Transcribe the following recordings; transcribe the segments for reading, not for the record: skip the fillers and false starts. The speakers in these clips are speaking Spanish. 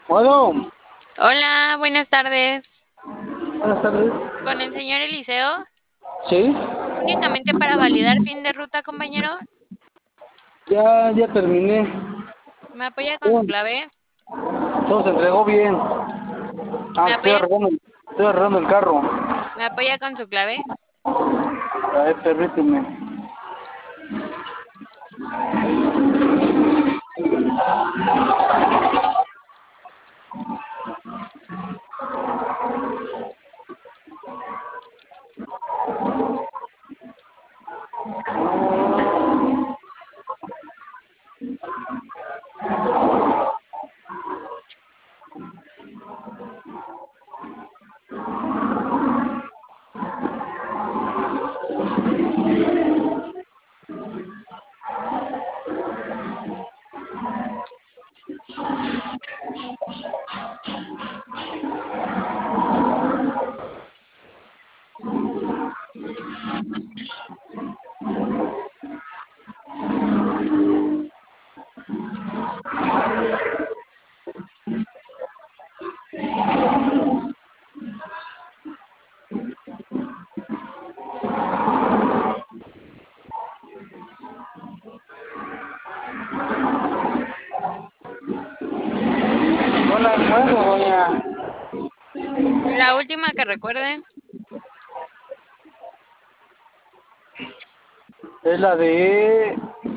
Bueno, Hola, buenas tardes. buenas tardes. Con el señor Eliseo, Sí, únicamente para validar fin de ruta, compañero. ya terminé. ¿Me apoya con su Bueno, clave? todo se entregó bien. ¿Me apoya, Estoy arreglando el carro. me apoya con su clave? A ver, permíteme. Bueno, doña. La última que recuerden. Es la de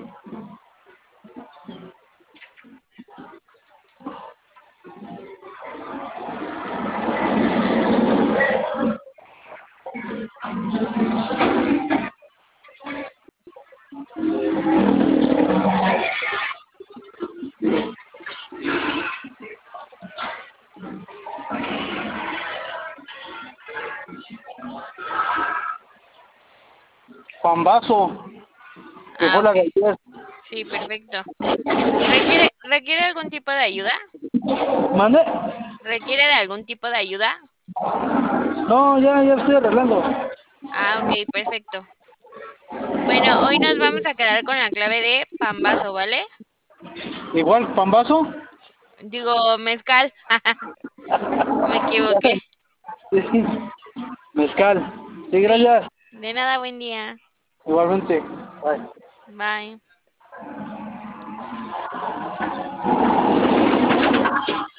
Pambazo, que Ah, fue la ok. de ayer. Sí, perfecto. ¿Requiere algún tipo de ayuda? ¿Mande? ¿Requiere de algún tipo de ayuda? No, ya estoy arreglando. Ah, ok, perfecto. Bueno, hoy nos vamos a quedar con la clave de Pambazo, ¿vale? Igual, Pambazo. Digo, mezcal. Me equivoqué. Sí, mezcal. Sí, Sí. gracias. De nada, buen día. Igualmente. Bye. Bye.